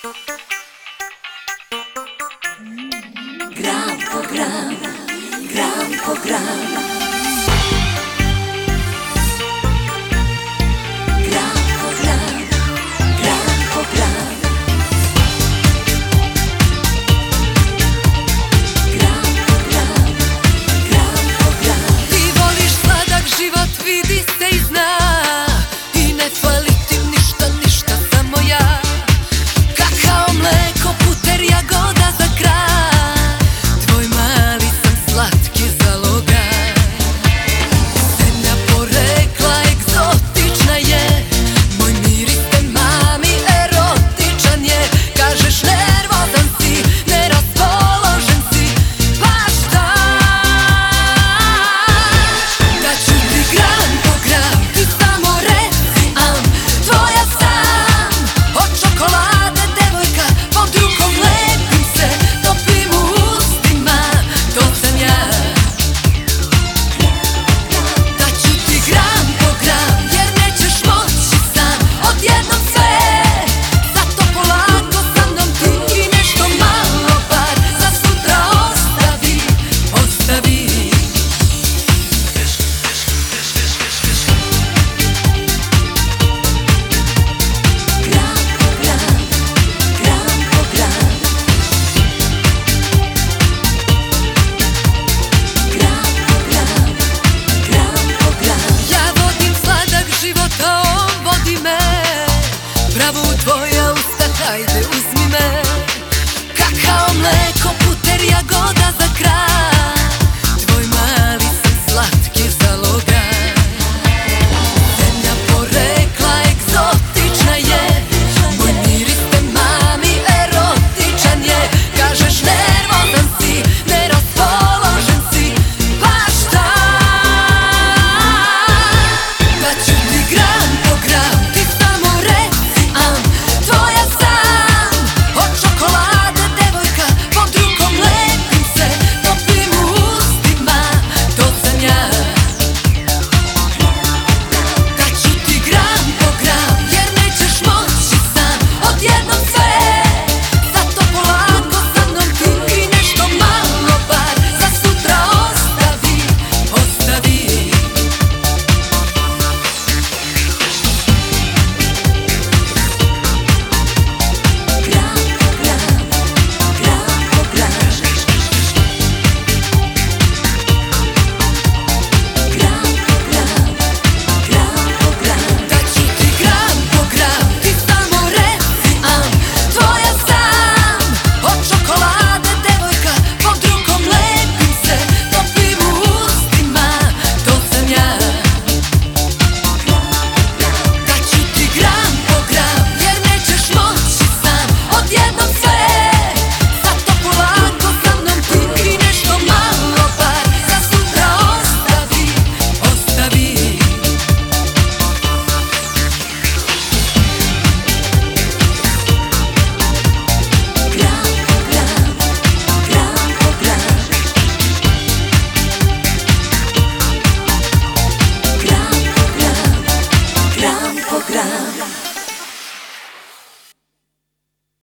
Gram po gram, gram po gram. Gram po gram, gram po gram. Gram po gram, gram po gram. Ti voliš sladak život, vidi se i zna. I ne fali ti ništa, ništa, samo ja. Kakao, mleko, puter, jagoda za kraj. Tvoj mali sam slatki zalogaj. Zemlja porekla egzotična je. Moj miris te mami erotičan je. Kažeš nervozan si, neraspoložen si. Pa šta? Da ću ti gram po gram, ti samo reci am. Tvoja sam, od čokolade devojka, pod rukom lepim se, topim u ustima, to sam ja. Da ću ti gram po gram, jer nećeš moći sam, odjednom sve. Zato polako sa mnom ti i nešto malo bar za sutra ostavi, ostavi. Gram po gram, gram po gram. Gram po gram, gram po gram. Ja vodim sladak život, a on vodi me. Pravo u tvoja usta, hajde uzmi me. Kakao, mleko, puter, jagoda za kraj.